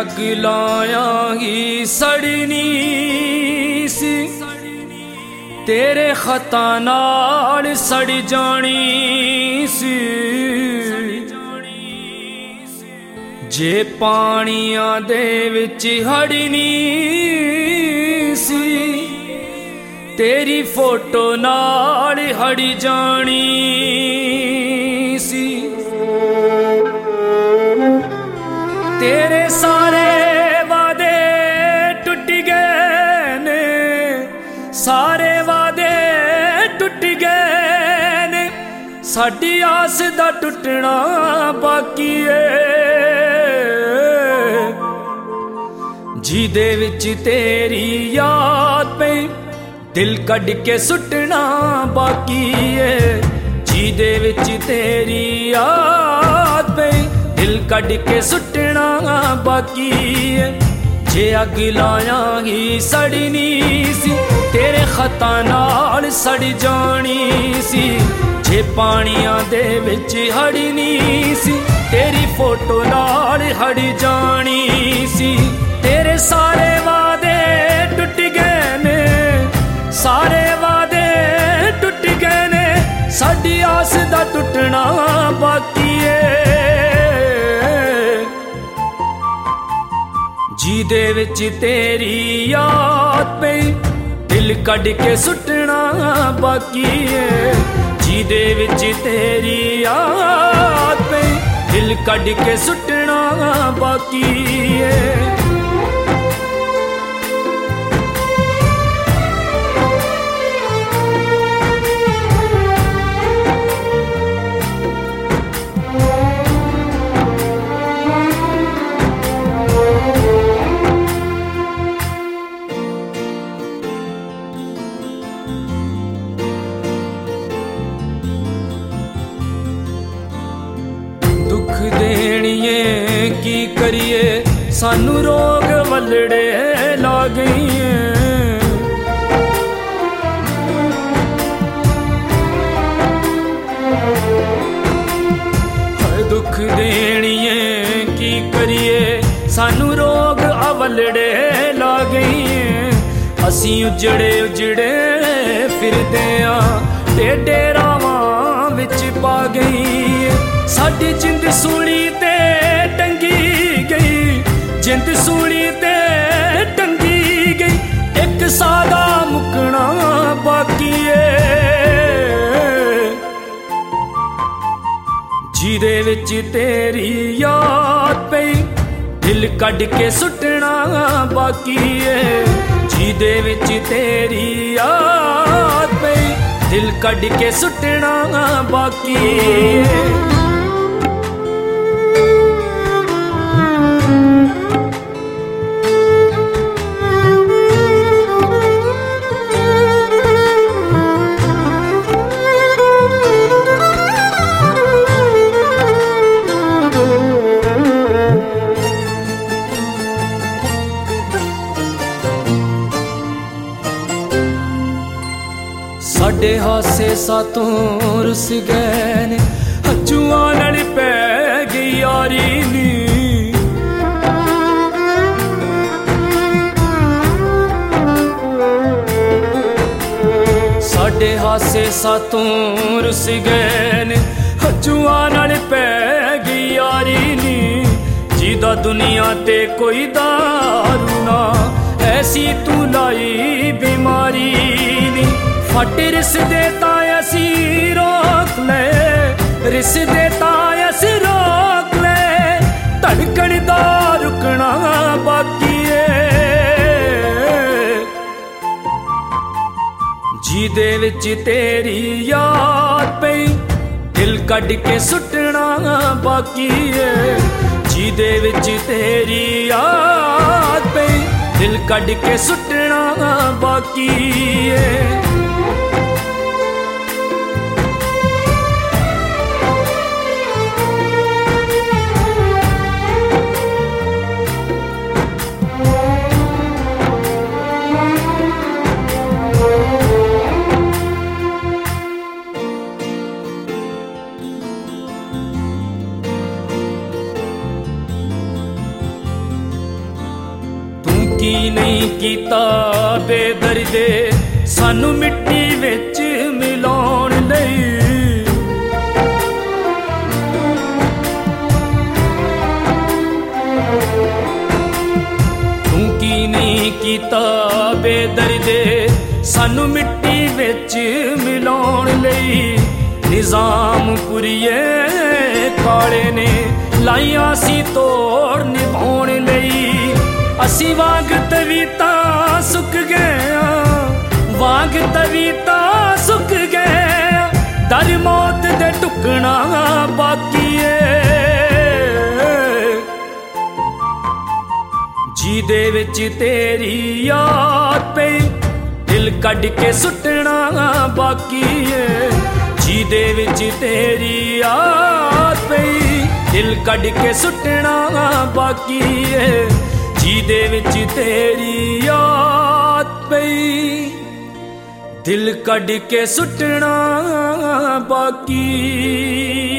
अग लायांगी सड़नी सी, तेरे खता नाल सड़ जानी सी। जे पानियां दे विच हड़नी सी, तेरी फोटो नाल हड़ जानी सी। तेरे सारे वादे टुट गए ने, सारे वादे टुट गए ने, साडी आस दा टुटना बाकी है। जी दे विच तेरी याद पे दिल कढ़ के सुटना बाकी है। जी दे विच तेरी याद पे दिल कढ़ के सुटना बाकी है। जे अग लायांगी सड़नी सी, तेरे खता नाल सड़ जानी सी। जे पानियां दे विच हड़नी सी, तेरी फोटो नाल हड़ जानी सी। तेरे सारे वादे टुट गए ने, सारे वादे टुट गए ने, साडी आस दा टुटना बाकी है। जी दे विच तेरी याद पे दिल कढ़ के सुटना बाकी है। जी दे विच तेरी याद पे दिल कढ़ के सुटना बाकी है। दुख देनिए की करिए, सानू रोग वलड़े ला गई है। दुख देनिए की करिए, सानू रोग अवलड़े ला गई है। असी उजड़े उजड़े फिरदे आ, टेढ़े रावां विच पा गई है। साडी जिंद सूली ते टंगी गई, जिंद सूली ते टंगी गई, एक सादा मुकना बाकी है। जी दे विच तेरी याद पे दिल कढ़ के सुटना बाकी है। जी दे विच तेरी याद पे दिल कढ़ के सुटना बाकी है। साडे हासे सातों रुस गए ने, हजूआं नाल पै गई यारी नी। साडे हासे सातों रुस गए ने, हजूआं नाल पै गई यारी नी। जीदा दुनिया ते कोई दारू ना, ऐसी तू लाई बीमारी नी। फट रिस देता असी रोक ले, रिस देता असी रोक ले, धड़कन दा रुकना बाकी है। जी दे विच तेरी याद पे दिल कढ़ के सुटना बाकी है। जी दे विच तेरी याद पे दिल कढ़ के सुटना बाकी है। ਕੀਤਾ ਬੇਦਰਦੇ ਸਾਨੂੰ ਮਿੱਟੀ ਵਿੱਚ ਮਿਲਾਉਣ ਲਈ। ਤੂੰ ਕੀ ਨਹੀਂ ਕੀਤਾ ਬੇਦਰਦੇ ਸਾਨੂੰ ਮਿੱਟੀ ਵਿੱਚ ਮਿਲਾਉਣ ਲਈ। ਨਿਜ਼ਾਮਪੁਰੀਏ ਕਾਲੇ ਨੇ ਲਾਈਆਂ ਸੀ ਤੋੜ ਨਿਭਾਉਣ ਲਈ। ਅਸੀਂ ਵਾਂਗ ਤਵੀਤਾ ਸੁੱਕ ਗਏ, ਵਾਂਗ ਤਵੀਤਾ ਸੁੱਕ ਗਏ, ਦਰ ਮੌਤ ਦੇ ਟੁਕਣਾ ਬਾਕੀ ਏ। ਜਿਹਦੇ ਵਿੱਚ ਤੇਰੀ ਯਾਦ ਪਈ ਦਿਲ ਕੱਢ ਕੇ ਸੁੱਟਣਾ ਬਾਕੀ ਏ। ਜਿਹਦੇ ਵਿੱਚ ਤੇਰੀ ਯਾਦ ਪਈ ਦਿਲ ਕੱਢ ਕੇ ਸੁੱਟਣਾ ਬਾਕੀ ਏ। ਜਿਹਦੇ ਵਿੱਚ ਤੇਰੀ ਯਾਦ ਪਈ ਦਿਲ ਕੱਢ ਕੇ ਸੁੱਟਣਾ ਬਾਕੀ।